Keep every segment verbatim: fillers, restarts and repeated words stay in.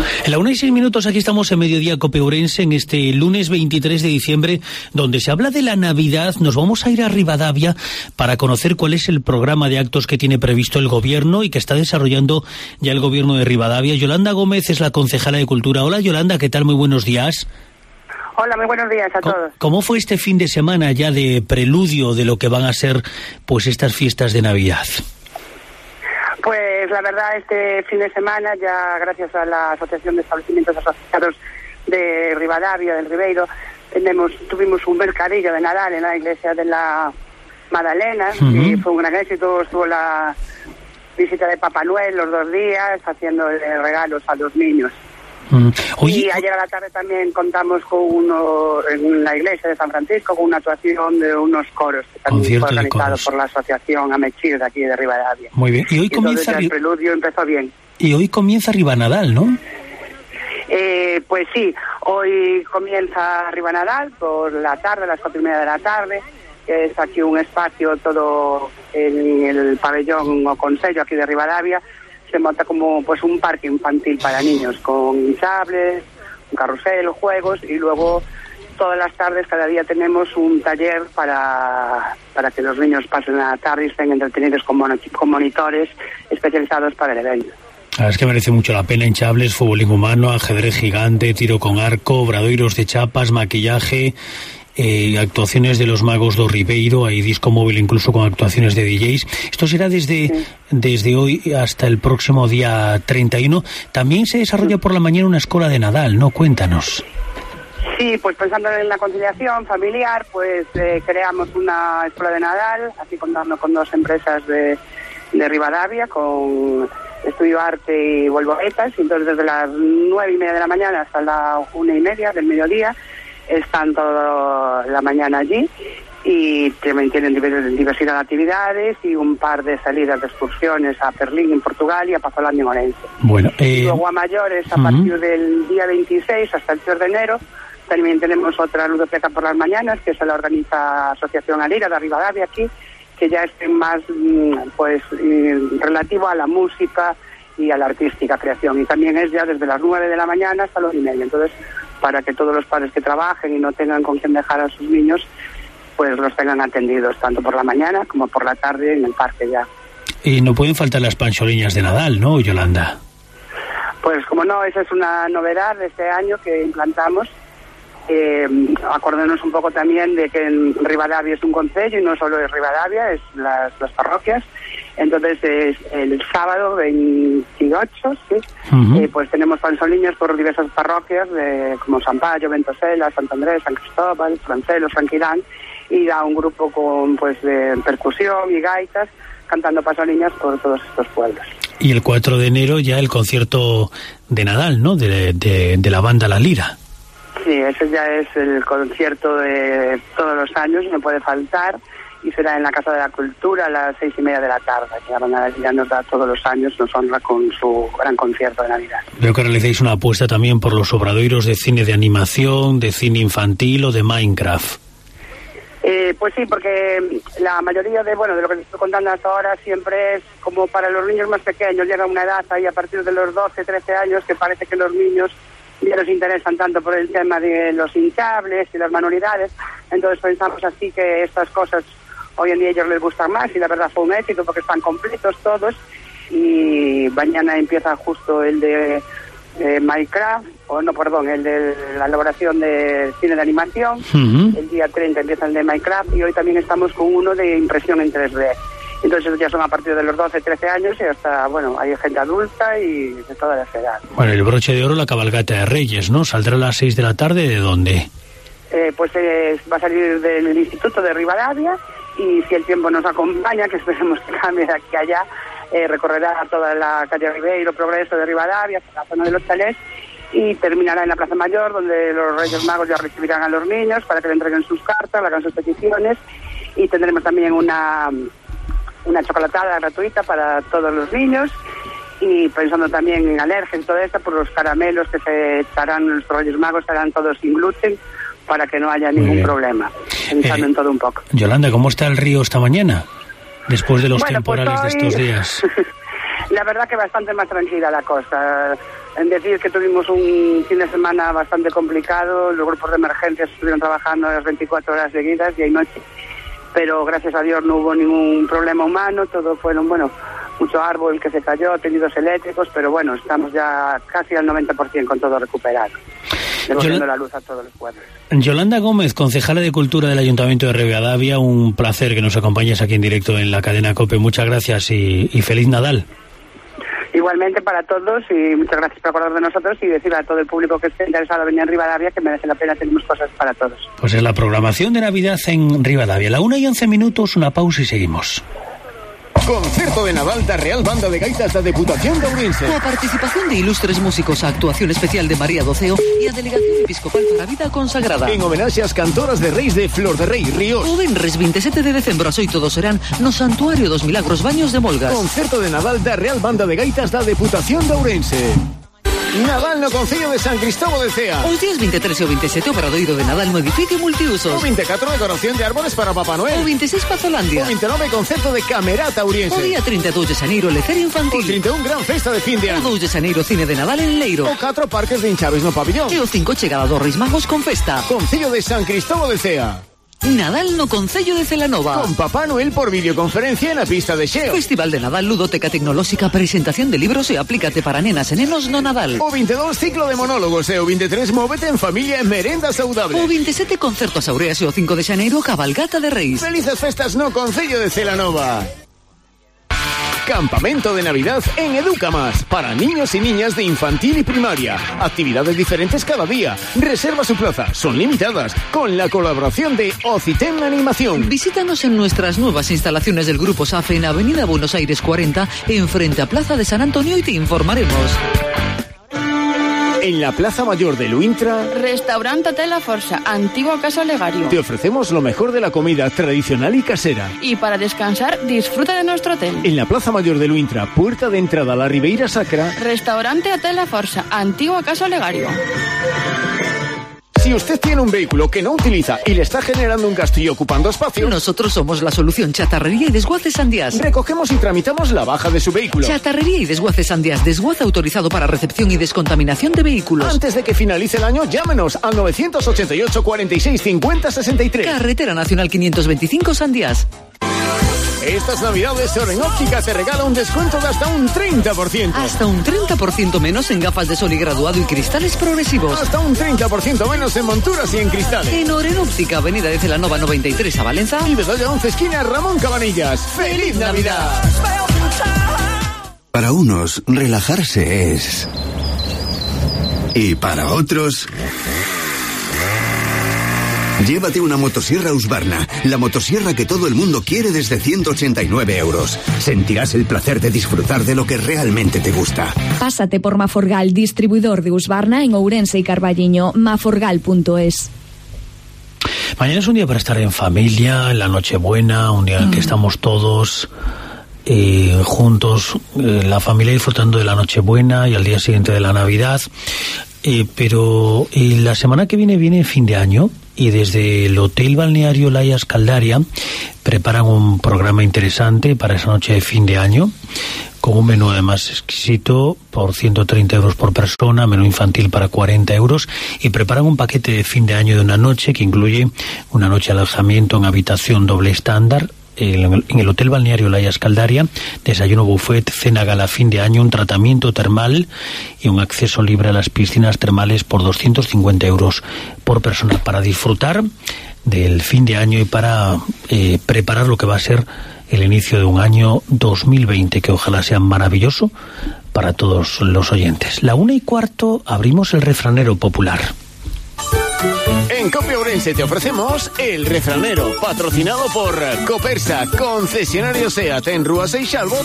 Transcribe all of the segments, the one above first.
En la una y seis minutos, aquí estamos en Mediodía Cope Ourense, en este lunes veintitrés de diciembre, donde se habla de la Navidad. Nos vamos a ir a Ribadavia para conocer cuál es el programa de actos que tiene previsto el Gobierno y que está desarrollando ya el Gobierno de Ribadavia. Yolanda Gómez es la concejala de Cultura. Hola, Yolanda, ¿qué tal? Muy buenos días. Hola, muy buenos días a todos. ¿Cómo fue este fin de semana ya de preludio de lo que van a ser pues estas fiestas de Navidad? Pues la verdad, este fin de semana, ya gracias a la Asociación de Establecimientos Asociados de Ribadavia, del Ribeiro, tenemos, tuvimos un mercadillo de Nadal en la iglesia de la Madalena, uh-huh. y fue un gran éxito. Estuvo la visita de Papá Noel los dos días, haciendo regalos a los niños. Mm. Oye, y ayer a la tarde también contamos con uno en la iglesia de San Francisco con una actuación de unos coros que también fue organizado por la asociación Amechir de aquí de Ribadavia. Muy bien. Y hoy comienza Entonces, el preludio empezó bien. Y hoy comienza Ribanadal, ¿no? Eh, pues sí, hoy comienza Ribanadal por la tarde, a las cuatro y media de la tarde, que es aquí un espacio todo en el pabellón o consello aquí de Ribadavia. Se monta como pues un parque infantil para niños con hinchables, un carrusel, juegos, y luego todas las tardes, cada día tenemos un taller para, para que los niños pasen la tarde y estén entretenidos con, mon- con monitores especializados para el evento. La verdad es que merece mucho la pena. Hinchables, fútbol humano, ajedrez gigante, tiro con arco, obradoiros de chapas, maquillaje, eh, actuaciones de los magos do Ribeiro, hay disco móvil incluso con actuaciones de D Js. Esto será desde, sí. desde hoy hasta el próximo día treinta y uno. También se desarrolla por la mañana una escuela de Nadal, ¿no? Cuéntanos. Sí, pues pensando en la conciliación familiar, pues eh, creamos una escuela de Nadal, así contando con dos empresas de, de Ribadavia, con Estudio Arte y Volvoretas, y entonces desde las nueve y media de la mañana hasta la una y media del mediodía están toda la mañana allí, y también tienen diversidad de actividades y un par de salidas de excursiones a Perlín en Portugal y a Pazolandia en Orense. Bueno, eh... y luego a mayores, a uh-huh. partir del día veintiséis hasta el tres de enero, también tenemos otra ludoteca por las mañanas, que se la organiza Asociación Alira de Ribadavia aquí, que ya es más pues relativo a la música y a la artística creación, y también es ya desde las nueve de la mañana hasta las y media. Entonces, para que todos los padres que trabajen y no tengan con quién dejar a sus niños, pues los tengan atendidos tanto por la mañana como por la tarde en el parque ya. Y no pueden faltar las pancholiñas de Nadal, ¿no, Yolanda? Pues como no, esa es una novedad de este año que implantamos. Eh, acordémonos un poco también de que en Ribadavia es un concello y no solo es Ribadavia, es las, las parroquias. Entonces es el sábado veintiocho, ¿sí? Uh-huh. eh, pues tenemos panzoliños por diversas parroquias de, como San Payo, Ventosela, Sant Andrés, San Cristóbal, Francelo, Franquilán, y da un grupo con pues de percusión y gaitas cantando panzoliñas por todos estos pueblos. Y el cuatro de enero ya el concierto de Nadal, ¿no? De, de, de la banda La Lira. Sí, ese ya es el concierto de todos los años, no puede faltar, y será en la Casa de la Cultura a las seis y media de la tarde. La banda ya nos da todos los años, nos honra con su gran concierto de Navidad. Veo que realizáis una apuesta también por los obradoiros de cine de animación, de cine infantil o de Minecraft. Eh, pues sí, porque la mayoría de bueno de lo que te estoy contando hasta ahora siempre es como para los niños más pequeños. Llega una edad ahí a partir de los doce, trece años que parece que los niños ya nos interesan tanto por el tema de los hinchables y las manualidades. Entonces pensamos así que estas cosas hoy en día a ellos les gustan más, y la verdad fue un éxito porque están completos todos. Y mañana empieza justo el de eh, Minecraft, o no, perdón, el de la elaboración de cine de animación. Uh-huh. El día treinta empieza el de Minecraft, y hoy también estamos con uno de impresión en tres D. Entonces ya son a partir de los doce, trece años, y hasta, bueno, hay gente adulta y de todas las edades. Bueno, el broche de oro, la cabalgata de Reyes, ¿no? ¿Saldrá a las seis de la tarde? ¿De dónde? Eh, pues eh, va a salir del Instituto de Ribadavia, y si el tiempo nos acompaña, que esperemos que cambie de aquí a allá, eh, recorrerá toda la calle Ribeiro, Progreso de Ribadavia, hasta la zona de los chalés, y terminará en la Plaza Mayor, donde los Reyes Magos ya recibirán a los niños para que le entreguen sus cartas, le hagan sus peticiones, y tendremos también una... una chocolatada gratuita para todos los niños, y pensando también en alergias y todo esto, por los caramelos que se echarán los Reyes Magos estarán todos sin gluten para que no haya Muy ningún bien. problema, pensando eh, en todo un poco. Yolanda, ¿cómo está el río esta mañana? Después de los bueno, temporales pues hoy, de estos días. La verdad que bastante más tranquila la cosa. en decir que tuvimos un fin de semana bastante complicado, los grupos de emergencias estuvieron trabajando las veinticuatro horas seguidas, día y noche, pero gracias a Dios no hubo ningún problema humano, todo fueron, bueno, mucho árbol que se cayó, tendidos eléctricos, pero bueno, estamos ya casi al noventa por ciento con todo recuperado, devolviendo Yol- la luz a todos los pueblos. Yolanda Gómez, concejala de Cultura del Ayuntamiento de Ribadavia, un placer que nos acompañes aquí en directo en la cadena COPE. Muchas gracias y, y feliz Nadal. Igualmente para todos y muchas gracias por acordar de nosotros y decir a todo el público que esté interesado en venir en Ribadavia que merece la pena, tenemos cosas para todos. Pues es la programación de Navidad en Ribadavia. La una y once minutos, una pausa y seguimos. Concerto de Nadal da Real Banda de Gaitas da Deputación de Ourense. Coa participación de ilustres músicos, a actuación especial de María Doceo e a Delegación Episcopal para a Vida Consagrada. En homenaxe ás cantoras de Reis de Flor de Rei, Ríos. O venres veinte e sete de decembro ás oito do serán no Santuario dos Milagros Baños de Molgas. Concerto de Nadal da Real Banda de Gaitas da Deputación de Ourense. Nadal no Concello de San Cristóbal de Cea. Os días veinte e tres e o veinte e sete o paradoiro de Nadal no edificio multiusos. O veinte e catro decoración de árboles para Papá Noel. O veinte e seis Pazolandia. O veinte e nove concerto de Camerata Ouriense. O día trinta e dous de xaneiro lecer infantil. O trinta e un gran festa de fin de ano. O dous de xaneiro cine de Nadal en Leiro. O catro parques de hinchables no pabillón. E o cinco chegada dos Reis Magos con festa. Concello de San Cristóbal de Cea. Nadal no Concello de Celanova. Con Papá Noel por videoconferencia en la pista de Xeo. Festival de Nadal, ludoteca tecnolóxica, presentación de libros e aplícate para nenas e nenos no Nadal. O veinte e dous ciclo de monólogos e o veinte e tres móvete en familia en merenda saudable. O veinte e sete concerto a Saureas e o cinco de xaneiro cabalgata de Reis. Felices festas no Concello de Celanova. Campamento de Navidad en Educamas para niños y niñas de infantil y primaria. Actividades diferentes cada día. Reserva su plaza, son limitadas, con la colaboración de Ociten Animación. Visítanos en nuestras nuevas instalaciones del Grupo SAFE en Avenida Buenos Aires cuarenta, en frente a Plaza de San Antonio, y te informaremos. En la Plaza Mayor de Luintra, Restaurante Hotel La Forza, antiguo Casa Legario. Te ofrecemos lo mejor de la comida tradicional y casera. Y para descansar, disfruta de nuestro hotel. En la Plaza Mayor de Luintra, puerta de entrada a la Ribeira Sacra, Restaurante Hotel La Forza, antiguo Casa Legario. Si usted tiene un vehículo que no utiliza y le está generando un gasto y ocupando espacio, nosotros somos la solución. Chatarrería y Desguace Sandías. Recogemos y tramitamos la baja de su vehículo. Chatarrería y Desguace Sandías. Desguace autorizado para recepción y descontaminación de vehículos. Antes de que finalice el año, llámenos al nueve ochenta y ocho, cuarenta y seis, cincuenta, sesenta y tres. Carretera Nacional quinientos veinticinco Sandías. Estas navidades Oren Óptica te regala un descuento de hasta un treinta por ciento. Hasta un treinta por ciento menos en gafas de sol y graduado y cristales progresivos. Hasta un treinta por ciento menos en monturas y en cristales. En Oren Óptica, Avenida de Celanova noventa y tres a Valenza. Y Bedoya once, esquina Ramón Cabanillas. ¡Feliz Navidad! Para unos, relajarse es... Y para otros... Llévate una motosierra Husqvarna, la motosierra que todo el mundo quiere desde ciento ochenta y nueve euros. Sentirás el placer de disfrutar de lo que realmente te gusta. Pásate por Maforgal, distribuidor de Husqvarna en Ourense y Carballiño, maforgal punto es. Mañana es un día para estar en familia, en la Nochebuena, un día en el que estamos todos eh, juntos, eh, la familia disfrutando de la Nochebuena y al día siguiente de la Navidad. Eh, pero eh, la semana que viene viene fin de año y desde el Hotel Balneario Layas Caldaria preparan un programa interesante para esa noche de fin de año, con un menú además exquisito por ciento treinta euros por persona, menú infantil para cuarenta euros, y preparan un paquete de fin de año de una noche que incluye una noche de alojamiento en habitación doble estándar, en el Hotel Balneario Layas Caldaria, desayuno buffet, cena gala fin de año, un tratamiento termal y un acceso libre a las piscinas termales por doscientos cincuenta euros por persona, para disfrutar del fin de año y para eh, preparar lo que va a ser el inicio de un año dos mil veinte que ojalá sea maravilloso para todos los oyentes. La una y cuarto abrimos el refranero popular. En Cope Ourense te ofrecemos El Refranero, patrocinado por Copersa, concesionario SEAT en Rúa Seixalbo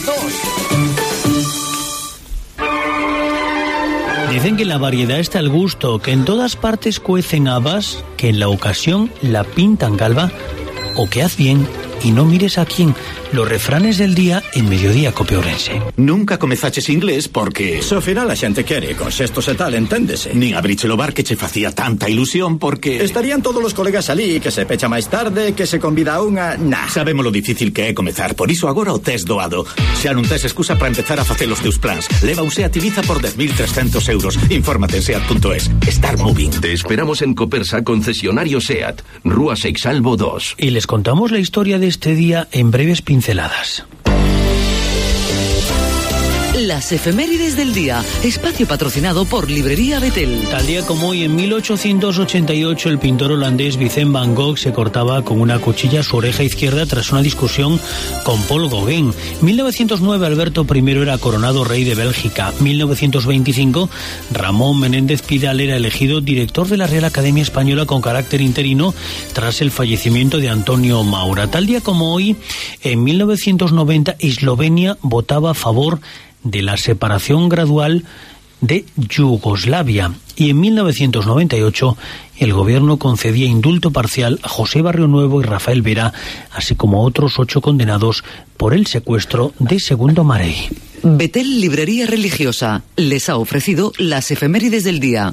dos. Dicen que en la variedad está el gusto, que en todas partes cuecen habas, que en la ocasión la pintan galva, o que haz bien y no mires a quién. Los refranes del día en Mediodía Cope Ourense. Nunca comezaches inglés porque... Se ao final a xente quere, con xestos e tal, enténdese. Nin abriche o bar que che facía tanta ilusión porque... Estarían todos os colegas ali, que se pecha máis tarde, que se convida a unha... Nah. Sabemos lo difícil que é comezar, por iso agora o tes doado. Xa non tes excusa para empezar a facer os teus plans. Leva un SEAT Ibiza por dez mil trescentos euros. Infórmate en seat punto es. Start moving. Te esperamos en Copersa, concesionario SEAT, Rúa Seixalbo dos. Y les contamos la historia de este día en breves pinceladas. Las efemérides del día, espacio patrocinado por Librería Betel. Tal día como hoy, en mil ochocientos ochenta y ocho, el pintor holandés Vincent van Gogh se cortaba con una cuchilla su oreja izquierda tras una discusión con Paul Gauguin. mil novecientos nueve, Alberto primero era coronado rey de Bélgica. mil novecientos veinticinco, Ramón Menéndez Pidal era elegido director de la Real Academia Española con carácter interino tras el fallecimiento de Antonio Maura. Tal día como hoy, en mil novecientos noventa, Eslovenia votaba a favor de la separación gradual de Yugoslavia, y en mil novecientos noventa y ocho el gobierno concedía indulto parcial a José Barrionuevo y Rafael Vera, así como otros ocho condenados por el secuestro de Segundo Marey. Betel Librería Religiosa les ha ofrecido las efemérides del día.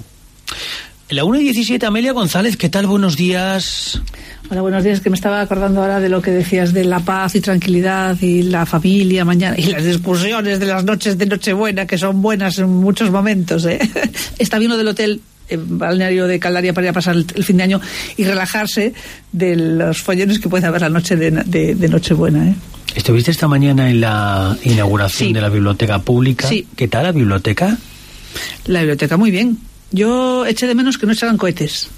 La una y diecisiete, Amelia González, ¿qué tal? Buenos días. Hola, buenos días, que me estaba acordando ahora de lo que decías de la paz y tranquilidad y la familia mañana y las discusiones de las noches de Nochebuena, que son buenas en muchos momentos, ¿eh? Está bien lo del hotel en balneario de Caldaria para ir a pasar el, el fin de año y relajarse de los follones que puede haber la noche de, de, de Nochebuena, ¿eh? ¿Estuviste esta mañana en la inauguración sí. de la biblioteca pública? Sí. ¿Qué tal la biblioteca? La biblioteca muy bien. Yo eché de menos que no echaran cohetes.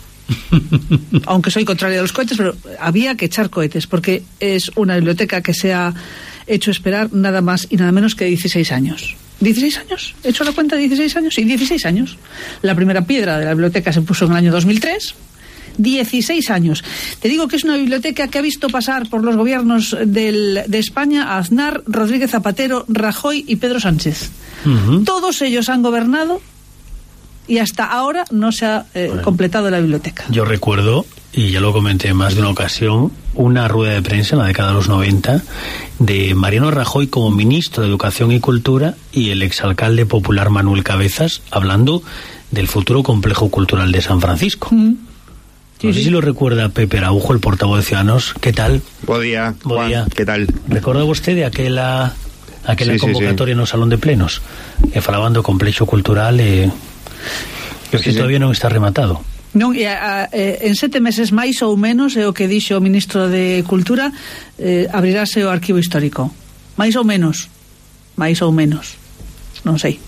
Aunque soy contraria a los cohetes, pero había que echar cohetes, porque es una biblioteca que se ha hecho esperar nada más y nada menos que dieciséis años. ¿dieciséis años? ¿He hecho la cuenta de dieciséis años? Sí, dieciséis años. La primera piedra de la biblioteca se puso en el año dos mil tres. dieciséis años. Te digo que es una biblioteca que ha visto pasar por los gobiernos del, de España a Aznar, Rodríguez Zapatero, Rajoy y Pedro Sánchez. Uh-huh. Todos ellos han gobernado y hasta ahora no se ha eh, bueno, completado la biblioteca. Yo recuerdo, y ya lo comenté en más de una ocasión, una rueda de prensa en la década de los noventa de Mariano Rajoy como ministro de Educación y Cultura y el exalcalde popular Manuel Cabezas hablando del futuro complejo cultural de San Francisco. Mm. Sí, no sé sí. si lo recuerda Pepe Araujo, el portavoz de Ciudadanos. ¿Qué tal? Buen día, Juan. Día. ¿Qué tal? ¿Recuerda usted de aquella, aquella sí, convocatoria sí, sí. no Salón de Plenos? E falaban do complexo cultural e... Pero que sí, todavía sí. non está rematado. Non, e, a, e, en sete meses máis ou menos é o que dixo o ministro de Cultura, eh, abrirase o arquivo histórico. Máis ou menos. Máis ou menos. Non sei.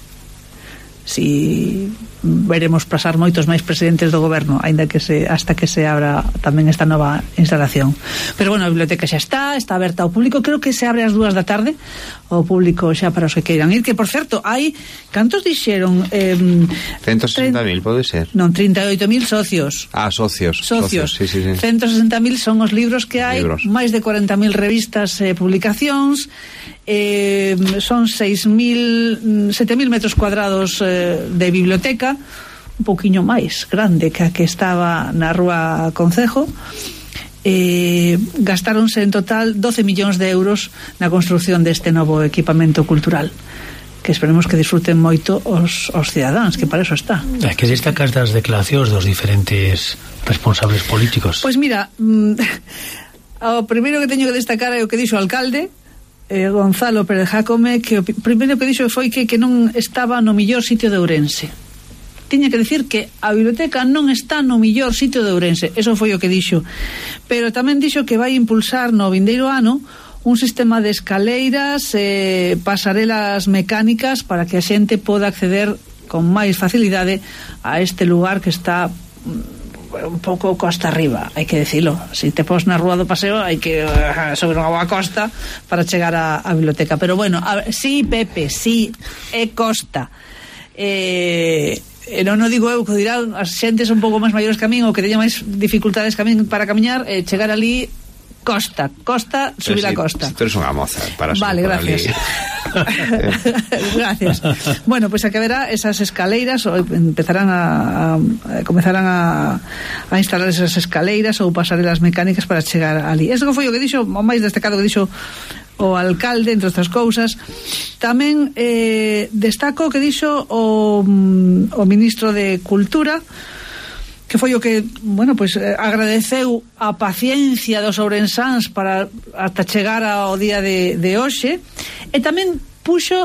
Si veremos pasar moitos máis presidentes do goberno, aínda que se hasta que se abra tamén esta nova instalación. Pero bueno, a biblioteca xa está, está aberta ao público, creo que se abre ás dúas da tarde ao público xa para os que queiran ir, que por certo, hai, cantos dixeron? Eh, ciento sesenta mil, pode ser? Non, trinta e oito mil socios. Ah, socios. Socios, socios sí, sí, sí. ciento sesenta mil son os libros que hai, libros. Máis de cuarenta mil revistas e eh, publicacións, eh, son seis mil, sete mil metros cuadrados eh, de biblioteca, un poquinho máis grande que a que estaba na Rúa Concejo. Eh, gastáronse en total doce millóns de euros na construción deste novo equipamento cultural, que esperemos que disfruten moito os, os cidadáns, que para eso está. É que destacas das declaracións dos diferentes responsables políticos. Pois mira, mm, o primeiro que teño que destacar é o que dixo o alcalde, eh, Gonzalo Pérez Jácome, que o primeiro que dixo foi que, que non estaba no millor sitio de Ourense. Tiña que decir que a biblioteca non está no millor sitio de Ourense, eso foi o que dixo. Pero tamén dixo que vai impulsar no vindeiro ano un sistema de escaleiras, eh, pasarelas mecánicas para que a xente poda acceder con máis facilidade a este lugar que está un pouco costa arriba, hai que decirlo. Si te pos na rúa do paseo hai que uh, sobre unha boa costa para chegar a, a biblioteca. Pero bueno, a, sí, Pepe, sí, é costa. Eh... E non o digo eu, que dirán as xentes un pouco máis maiores que a min ou que teñan máis dificultades que a min para camiñar, eh, chegar ali Costa, costa, subir a costa. Si tú eres unha moza para subir. Vale, gracias. Gracias. Bueno, pues a que verá esas escaleiras, ou empezarán a, a comezarán a, a instalar esas escaleiras ou pasarelas mecánicas para chegar ali. Eso foi o que dixo, o máis destacado que dixo o alcalde, entre outras cousas. Tamén eh, destaco que dixo o, o ministro de Cultura, que foi o que, bueno, pois pues, agradeceu a paciencia dos ourensáns para ata chegar ao día de, de hoxe, e tamén puxo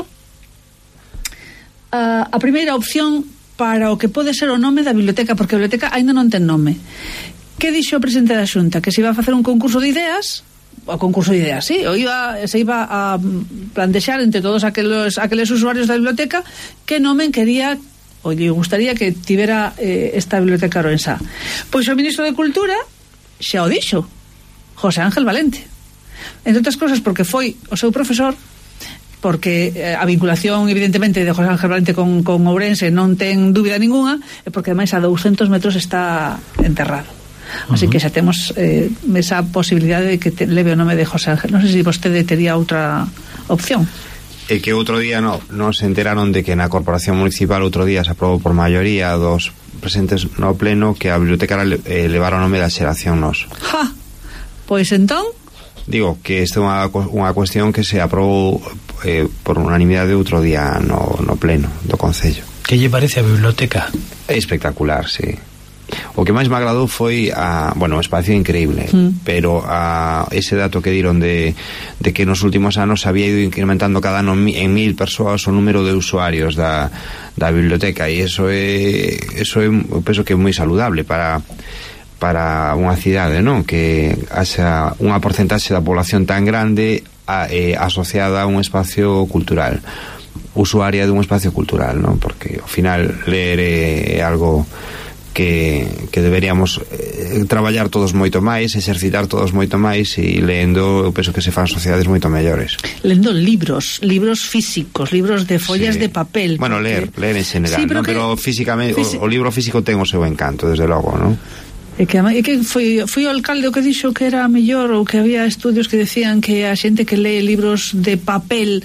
a, a primeira opción para o que pode ser o nome da biblioteca, porque a biblioteca aínda non ten nome. Que dixo o presidente da Xunta? Que se iba a facer un concurso de ideas, o concurso de ideas, sí, o iba, se iba a plantexar entre todos aqueles, aqueles usuarios da biblioteca que nome quería ou lle gustaría que tivera eh, esta biblioteca ourensá. Pois o ministro de Cultura xa o dixo, José Ángel Valente, entre outras cosas porque foi o seu profesor, porque eh, a vinculación evidentemente de José Ángel Valente con, con Ourense non ten dúbida ninguna, e porque ademais a douscentos metros está enterrado. Así uh-huh. que xa temos eh, esa posibilidade de que te leve o nome de José Ángel. Non sei se vostede tería outra opción. E que outro día no, non se enteraron de que na Corporación Municipal outro día se aprobou por maioría dos presentes no pleno que a biblioteca eh, levara o nome da xeración Nos. Ja, pois entón digo que esta é unha, unha cuestión que se aprobou eh, por unanimidade outro día no, no pleno do Concello. Que lle parece a biblioteca? É espectacular, sí. O que máis me agradou foi a, bueno, o espacio increíble, mm. pero a ese dato que diron de, de que nos últimos anos había ido incrementando cada ano en mil persoas o número de usuarios da, da biblioteca, e eso é eso é, eu penso que é moi saludable para para unha cidade, non? Que haxa unha porcentaxe da población tan grande a, eh, asociada a un espacio cultural, usuaria dun espacio cultural, non? Porque ao final ler é algo que, que deberíamos eh, traballar todos moito máis, exercitar todos moito máis, e lendo eu penso que se fan sociedades moito mellores. Lendo libros, libros físicos, libros de follas sí. de papel. Bueno, porque... ler, ler en general, sí, pero, ¿no? Que... pero físicamente Fisi... o, o libro físico ten o seu encanto, desde logo, non? E que, e que foi, foi o alcalde o que dixo que era mellor, ou que había estudios que decían que a xente que lee libros de papel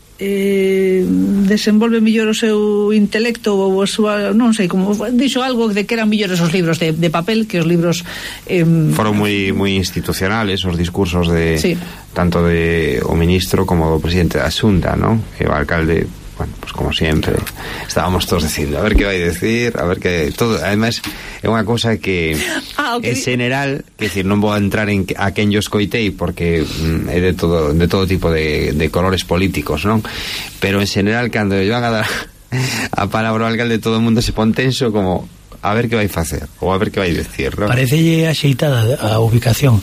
eh, desenvolve mellor o seu intelecto ou a súa, non sei, como dixo algo de que eran mellores os libros de, de papel que os libros eh, foron moi moi institucionales os discursos de sí. tanto de o ministro como do presidente da Xunta, non? E o alcalde, bueno, pues como sempre estábamos todos dicindo, a ver que vai decir, a ver que todo, además é unha cousa que ah, okay. en general, que decir, non vou a entrar en a quen yo escoitei porque mm, é de todo de todo tipo de, de colores políticos, non? Pero en general cando yo van a dar a palabra ao alcalde todo o mundo se pon tenso como a ver que vai facer ou a ver que vai decir, non? Parecelle axeitada a ubicación.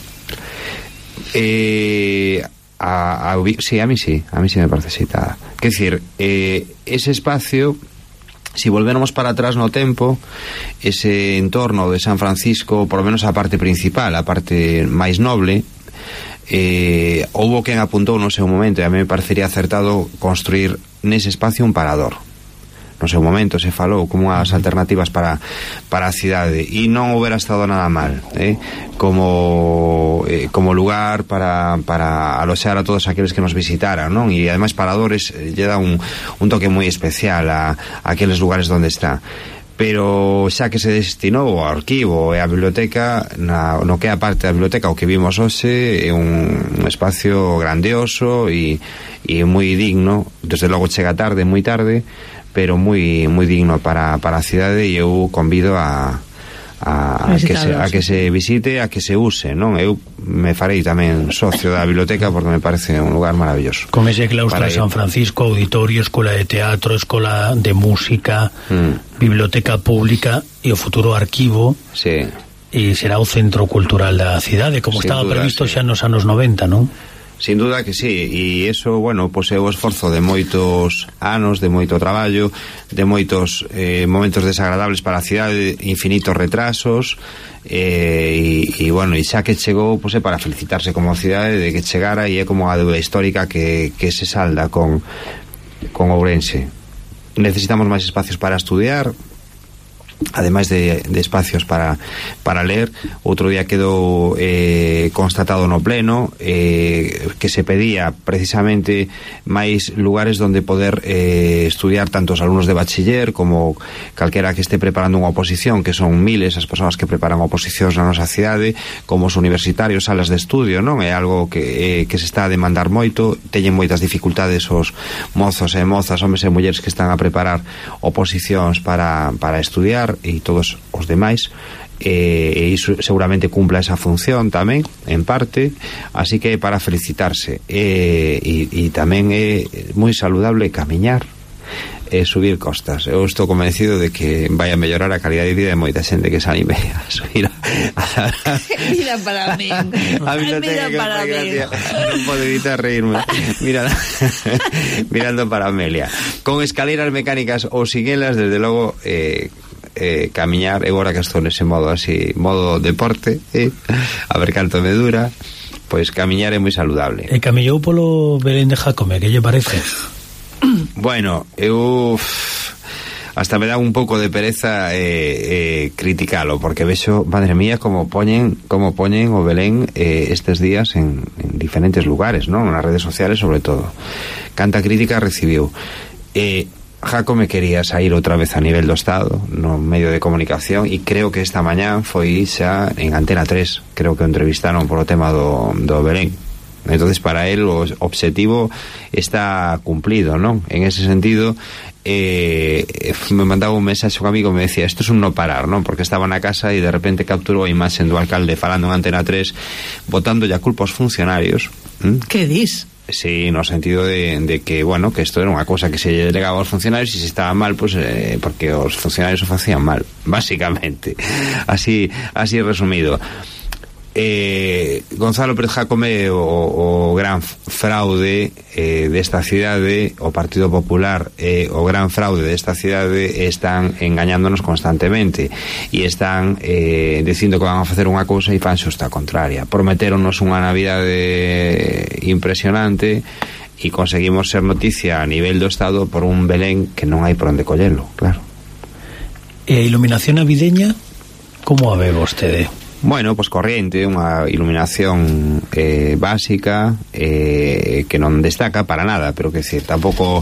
Eh A, a, sí, a mí sí, a mí sí me parece citada. Quer decir, eh, ese espacio, si volvéramos para atrás no tempo, ese entorno de San Francisco, por lo menos a parte principal, a parte máis noble, eh, houbo quen apuntou no seu momento, e a mí me parecería acertado construir nese espacio un parador. No seu momento se falou como as alternativas para, para a cidade, e non houbera estado nada mal, eh? como eh, como lugar para, para aloxar a todos aqueles que nos visitaran, non? E ademais Paradores eh, lle dá un, un toque moi especial a, a aqueles lugares onde está. Pero xa que se destinou ao arquivo e a biblioteca, na, no que é a parte da biblioteca, o que vimos hoxe é un, un espacio grandioso e, e moi digno, desde logo chega tarde, moi tarde, pero moi moi digno para, para a cidade, e eu convido a a, a, que se, a que se visite, a que se use, non? Eu me farei tamén socio da biblioteca porque me parece un lugar maravilloso. Con ese claustro de San Francisco, auditorio, escola de teatro, escola de música, mm. biblioteca pública e o futuro arquivo. Sí. E será o centro cultural da cidade, como Sin estaba duda, previsto sí. xa nos anos noventa, non? Sin duda que sí, e iso, bueno, pois é o esforzo de moitos anos, de moito traballo, de moitos eh, momentos desagradables para a cidade, infinitos retrasos, e, e bueno, e xa que chegou, pois é para felicitarse como cidade de que chegara, e é como a deuda histórica que, que se salda con, con Ourense. Necesitamos máis espacios para estudiar, ademais de, de espacios para, para ler. Outro día quedou eh, constatado no pleno eh, que se pedía precisamente máis lugares donde poder eh, estudiar tanto os alumnos de bachiller como calquera que este preparando unha oposición, que son miles as persoas que preparan oposicións na nosa cidade, como os universitarios, salas de estudio, non? É algo que, eh, que se está a demandar moito, teñen moitas dificultades os mozos e mozas, homes e mulleres que están a preparar oposicións para, para estudiar, e todos os demais, e iso seguramente cumpla esa función tamén, en parte, así que para felicitarse. E, e, e tamén é moi saludable camiñar e subir costas. Eu estou convencido de que vai a mellorar a calidade de vida de moita xente que se anime a subir a... Mira para mí. A mí non Mira para mí. Non podo evitar reírme. Mira, mirando para Amelia. Con escaleras mecánicas ou sin elas, desde logo, eh, eh, camiñar, eu agora que estou nese modo así, modo deporte, eh, a ver canto me dura, pois camiñar é moi saludable. E camillou polo Belén de Jácome, que lle parece? Bueno, eu hasta me dá un pouco de pereza eh, eh, criticalo, porque vexo, madre mía, como poñen como poñen o Belén eh, estes días en, en diferentes lugares, non? Nas redes sociales sobre todo. Canta crítica recibiu. Eh, Jácome quería sair outra vez a nivel do Estado no medio de comunicación, e creo que esta mañá foi xa en Antena tres, creo que o entrevistaron por o tema do, do Belén. Entonces para él o obxectivo está cumplido, non? En ese sentido, eh, me mandaba un mensaxe un amigo, me decía, esto es un no parar, non? Porque estaba na casa e de repente capturou a imaxe do alcalde falando en Antena tres, botando ya culpa aos funcionarios. ¿Mm? Que dis? Sí, no sentido de, de que, bueno, que esto era unha cosa que se delegaba aos funcionarios, e se estaba mal, pues eh, porque os funcionarios o facían mal, básicamente. Así, así resumido. Eh, Gonzalo Pérez Jácome, o, o gran fraude eh, desta cidade, o Partido Popular, eh, o gran fraude desta cidade, están engañándonos constantemente e están eh, dicindo que van a facer unha cousa e fan xusta a contraria. Prometéronnos unha Navidade impresionante e conseguimos ser noticia a nivel do Estado por un Belén que non hai por onde collelo, claro. E a iluminación navideña, como a ve vostede? Bueno, pois pues corriente, unha iluminación eh, básica, eh, que non destaca para nada, pero que decir, tampouco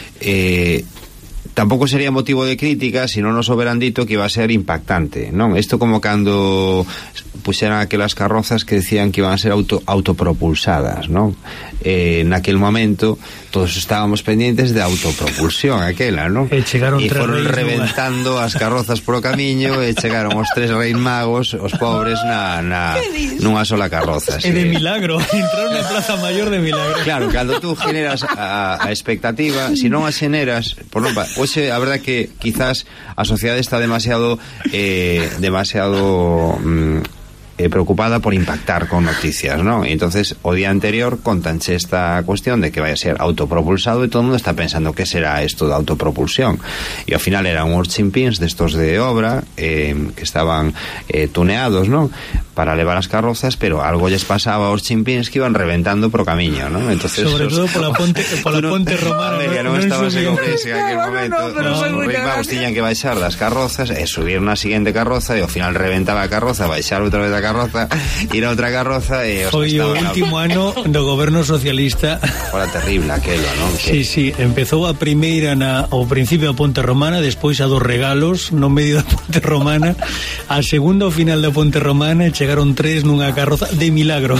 eh, tampouco sería motivo de crítica se non nos houberan dito que iba a ser impactante, non? Isto como cando puxeran aquelas carrozas que decían que iban a ser auto, autopropulsadas, non? Eh, naquel momento todos estábamos pendientes de autopropulsión aquela, non? E chegaron e tres foron reis reventando as carrozas pro camiño, e chegaron os tres reis magos, os pobres na, na nunha sola carroza. E de milagro, entraron na Plaza Mayor de milagro. Claro, cando tú generas a, a expectativa, se si non a xeneras, por non, hoxe a verdade que quizás a sociedade está demasiado eh, demasiado mm, eh, preocupada por impactar con noticias, ¿no? Y entonces o día anterior contanche esta cuestión de que vaya a ser autopropulsado, y todo el mundo está pensando qué será esto de autopropulsión, y al final eran unos chimpins de estos de obra eh, que estaban eh, tuneados, ¿no?, para levar as carrozas, pero algo lles pasaba aos chimpins que iban reventando pro camiño, ¿no? Entonces sobre todo por la ponte, por la no, ponte romana, Amelia, non, non estaba en ese aquel momento. No, no, no, os reis tiñan que baixar das carrozas e subir na seguinte carroza, e ao final reventaba a carroza, baixar outra vez a carroza, ir a outra carroza, e os foi o último ano do goberno socialista. Fora terrible aquelo, non? Que... Sí, sí, empezou a primeira na, ao principio a Ponte Romana, despois a dos regalos no medio da Ponte Romana, a segunda ao final da Ponte Romana, e chegaron tres nunha carroza de milagro.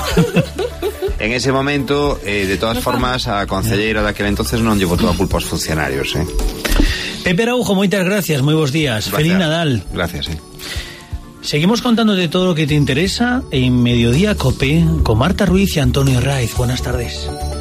En ese momento, eh, de todas formas, a concelleira daquela entonces non lle botou a culpa aos funcionarios, eh. Pepe Araujo, moitas gracias, moi bons días. Gracias. Feliz Nadal. Gracias, eh. Seguimos contándote todo lo que te interesa en Mediodía Cope con Marta Ruiz y Antonio Raiz. Buenas tardes.